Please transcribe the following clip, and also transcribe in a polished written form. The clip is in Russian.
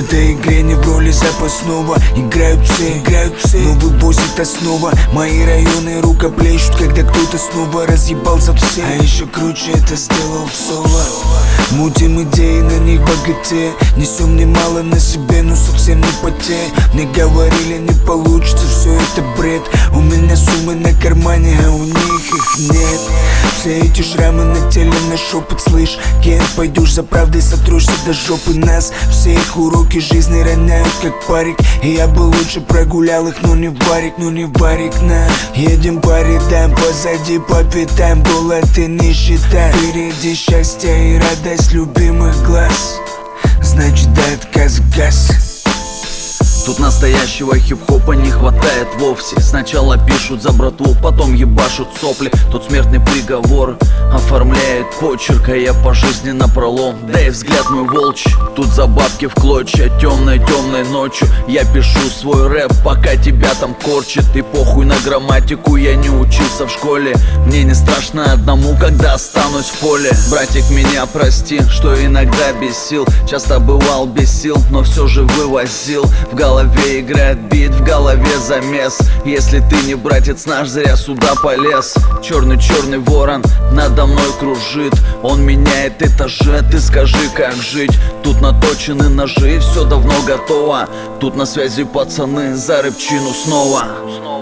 этой игре не в роли запасного. Играют все, новый босс это снова. Мои районы рукоплещут, когда кто-то снова разъебал за все. А еще круче это сделал в соло. Мутим идеи, на них богатея. Несем немало на себе, но совсем не потея. Мне говорили, не получится, все это бред. У меня суммы на кармане, а у них их нет. Все эти шрамы на теле на шепот, слышь, Кен, пойдешь за правдой, сотрешь до жопы нас. Все их уроки жизни роняют как парик. И я бы лучше прогулял их, но не варик, на. Едем по рядам, позади по пятам. Была ты нищета, впереди счастье и радость любимых глаз. Значит, дай отказ газ. Тут настоящего хип-хопа не хватает вовсе. Сначала пишут за братву, потом ебашут сопли. Тут смертный приговор оформляет почерк, а я по жизни напролом. Да и взгляд мой волчий, тут за бабки в клочья. Темной ночью я пишу свой рэп, пока тебя там корчит. И похуй на грамматику, я не учился в школе. Мне не страшно одному, когда останусь в поле. Братик, меня прости, что иногда бесил. Часто бывал без сил, но все же вывозил. В голове играет бит, в голове замес. Если ты не братец наш, зря сюда полез. Черный ворон надо мной кружит. Он меняет этажи, ты скажи, как жить. Тут наточены ножи, все давно готово. Тут на связи пацаны, за рыбчину снова.